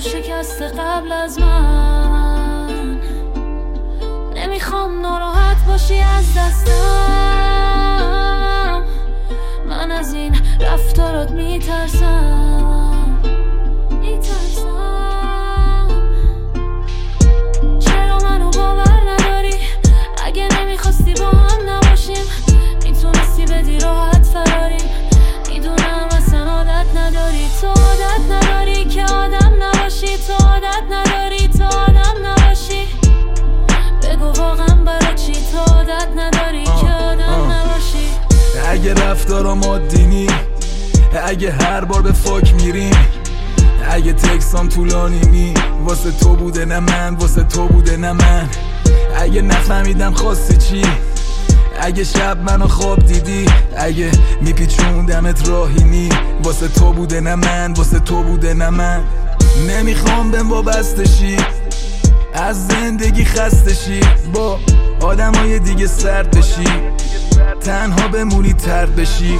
شکسته قبل از من. نمیخوام ناراحت باشی از دستم، من از این رفتارات میترسم. چرا منو باور نداری؟ اگه نمیخواستی با هم نباشیم میتونستی بدی راحت فراریم. میدونم اصلا عادت نداری، تو عادت نداری که آدم نباشی، تو عادت نداری، تو آدم نباشی. بگو واقعا برای چی تو عادت نداری که آدم نباشی؟ اگه رفتارم عادی، اگه هر بار به فاک میریم، اگه تکسام طولانی نی، واسه تو بوده نه من، واسه تو بوده نه من. اگه نفهمیدم خواستی چی، اگه شب منو خواب دیدی، اگه میپیچوندمت راهی نی، واسه تو بوده نه من، واسه تو بوده نه من. نمیخوام بهم وابسته شی، از زندگی خسته شی، با آدمای دیگه سرد بشی، تنها بمونی ترد بشی.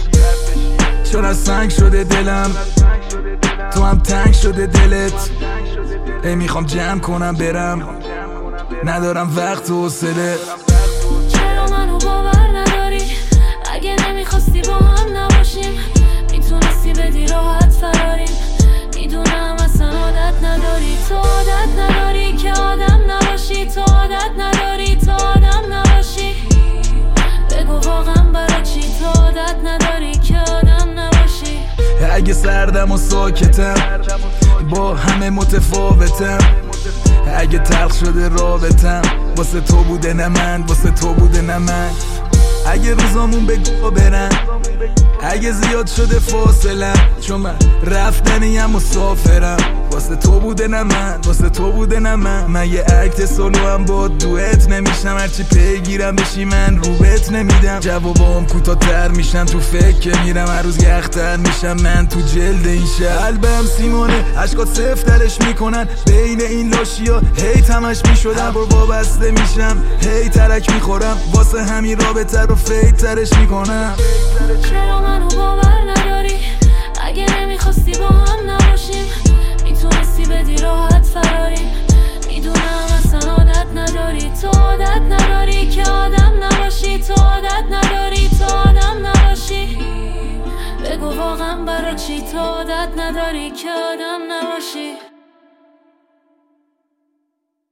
چون از سنگ شده دلم، تو هم تنگ شده دلت. میخوام جمع کنم برم، ندارم وقت و حوصله. چرا منو باور نداری؟ اگه نمیخواستی با هم نباشیم میتونستی بدی راحت فراریم. میدونم اصلا عادت نداری، تو عادت نداری که آدم نباشی، تو عادت نداری، تو آدم نباشی. بگو واقعا برای چی تو عادت نداری که آدم نباشی؟ اگه سردم و ساکتم، با همه متفاوتم، اگه تلخ شده رابطم، واسه تو بوده نه من، واسه تو بوده نه من. اگه روزامون بگو برن، اگه زیاد شده فاصلم، چون من رفتنیم مسافرم، واسه تو بوده نه من، واسه تو بوده نه من. من یه اکت سولو هم با دوئت نمیشم، هرچی پیگیرم بشی من روبت نمیدم. جوابام کوتاه‌تر میشن، تو فکر میرم هر روز یختر میشم من تو جلد این شهر. قلبم سیمانه، عشقات سفترش میکنن، بین این لاشیا هی تمش میشدم، بر وابسته میشم هی ترک میخورم، واسه همین رابطه رو فیترش میکنم. چرا منو باور نداری؟ اگه نمیخواستی با هم نباشیم میتونستی بدی راحت فراریم. میدونم اصلا عادت نداری، تو عادت نداری که آدم نباشی، تو عادت نداری، تو آدم نباشی. بگو واقعا برای چی تو عادت نداری که آدم نباشی؟